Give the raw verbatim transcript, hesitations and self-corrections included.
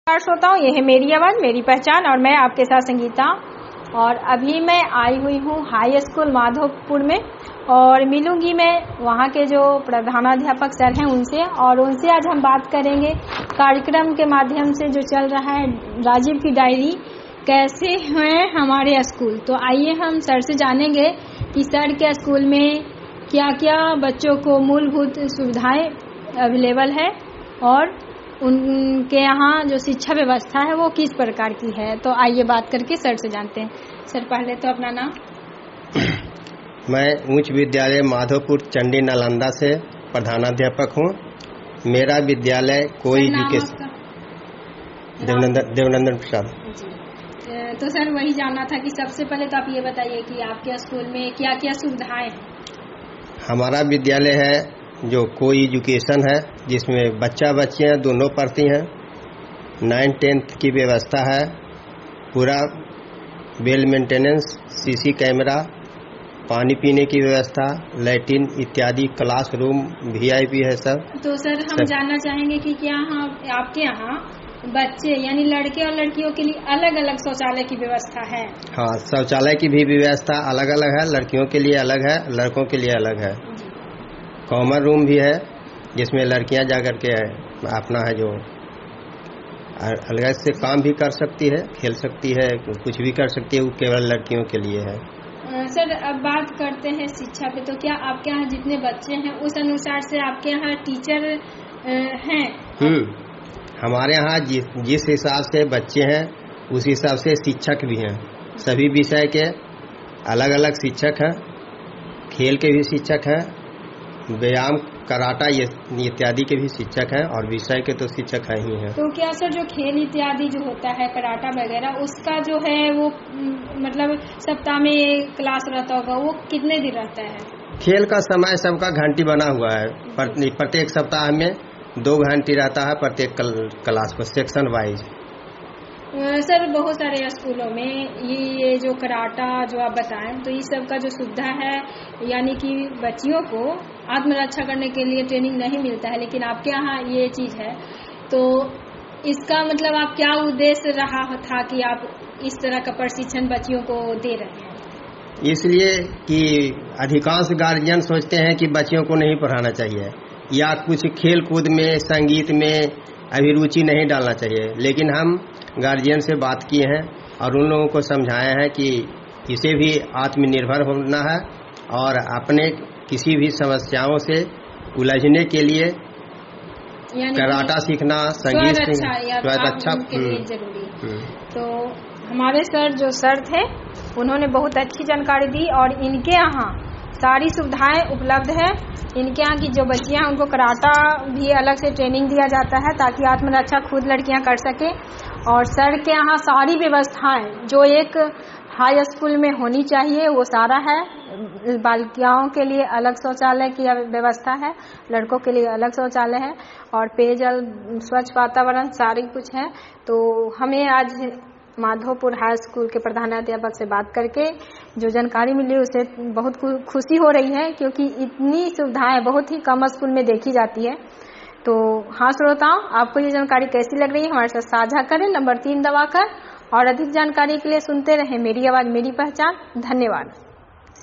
नमस्कार श्रोताओं, ये है मेरी आवाज़ मेरी पहचान और मैं आपके साथ संगीता। और अभी मैं आई हुई हूँ हाई स्कूल माधोपुर में और मिलूंगी मैं वहाँ के जो प्रधानाध्यापक सर हैं उनसे और उनसे आज हम बात करेंगे कार्यक्रम के माध्यम से जो चल रहा है राजीव की डायरी, कैसे हैं हमारे स्कूल। तो आइए हम सर से जानेंगे कि सर के स्कूल में क्या क्या बच्चों को मूलभूत सुविधाएं अवेलेबल है और उनके यहाँ जो शिक्षा व्यवस्था है वो किस प्रकार की है। तो आइए बात करके सर से जानते हैं। सर पहले तो अपना नाम। मैं उच्च विद्यालय माधोपुर चंडी नालंदा से प्रधानाध्यापक हूँ। मेरा विद्यालय कोई एजुकेशन देवनंदन देवनंदन प्रसाद। तो सर वही जानना था कि सबसे पहले तो आप ये बताइए कि आपके स्कूल में क्या क्या सुविधाएं हैं। हमारा विद्यालय है जो कोई एजुकेशन है, जिसमें बच्चा बच्चियाँ दोनों पढ़ती हैं। नाइन टेंथ की व्यवस्था है, पूरा वेल मेंटेनेंस, सीसी कैमरा, पानी पीने की व्यवस्था, लैट्रिन इत्यादि, क्लासरूम वीआईपी है सब। तो सर हम सब जानना चाहेंगे कि क्या यहाँ आपके यहाँ बच्चे यानी लड़के और लड़कियों के लिए अलग अलग शौचालय की व्यवस्था है। हाँ, शौचालय की भी व्यवस्था अलग अलग है, लड़कियों के लिए अलग है, लड़कों के लिए अलग है। कॉमन रूम भी है जिसमें लड़कियां जाकर के अपना है जो अलग से काम भी कर सकती है, खेल सकती है, कुछ भी कर सकती है, वो केवल लड़कियों के लिए है। सर अब बात करते हैं शिक्षा पे, तो क्या आपके यहाँ जितने बच्चे हैं उस अनुसार से आपके यहाँ टीचर हैं? हम्म हमारे यहाँ जिस जिस हिसाब से बच्चे हैं उस हिसाब से शिक्षक भी हैं। सभी विषय के अलग अलग शिक्षक हैं, खेल के भी शिक्षक हैं, व्यायाम कराटा इत्यादि के भी शिक्षक हैं और विषय के तो शिक्षक हैं ही हैं। तो क्या सर जो खेल इत्यादि जो होता है कराटा वगैरह उसका जो है वो मतलब सप्ताह में क्लास रहता होगा, वो कितने दिन रहता है? खेल का समय सबका घंटी बना हुआ है, प्रत्येक सप्ताह में दो घंटी रहता है प्रत्येक क्लास पर, सेक्शन वाइज। सर बहुत सारे स्कूलों में ये ये जो कराटा जो आप बताएं तो ये सब का जो सुविधा है, यानी कि बच्चियों को आत्मरक्षा करने के लिए ट्रेनिंग नहीं मिलता है, लेकिन आपके यहाँ ये चीज़ है। तो इसका मतलब आप क्या उद्देश्य रहा था कि आप इस तरह का प्रशिक्षण बच्चियों को दे रहे हैं? इसलिए कि अधिकांश गार्जियन सोचते हैं कि बच्चियों को नहीं पढ़ाना चाहिए या कुछ खेल कूद में, संगीत में अभिरुचि नहीं डालना चाहिए, लेकिन हम गार्जियन से बात किए हैं और उन लोगों को समझाया है कि इसे भी आत्मनिर्भर होना है और अपने किसी भी समस्याओं से उलझने के लिए कराटा सीखना, संगीत सीखना अच्छा जरूरी। तो हमारे सर जो सर थे उन्होंने बहुत अच्छी जानकारी दी और इनके यहाँ सारी सुविधाएं उपलब्ध है। इनके यहाँ की जो बच्चियां हैं उनको कराटा भी अलग से ट्रेनिंग दिया जाता है ताकि आत्मरक्षा खुद लड़कियां कर सके। और सर के यहाँ सारी व्यवस्थाएं जो एक हाई स्कूल में होनी चाहिए वो सारा है। बालिकाओं के लिए अलग शौचालय की व्यवस्था है, लड़कों के लिए अलग शौचालय है और पेयजल, स्वच्छ वातावरण सारी कुछ है। तो हमें आज माधोपुर हाई स्कूल के प्रधानाध्यापक से बात करके जो जानकारी मिली उसे बहुत खुशी हो रही है, क्योंकि इतनी सुविधाएं बहुत ही कम स्कूल में देखी जाती है। तो हाँ श्रोताओं, आपको ये जानकारी कैसी लग रही है हमारे साथ साझा करें नंबर तीन दबाकर और अधिक जानकारी के लिए सुनते रहें मेरी आवाज़ मेरी पहचान। धन्यवाद।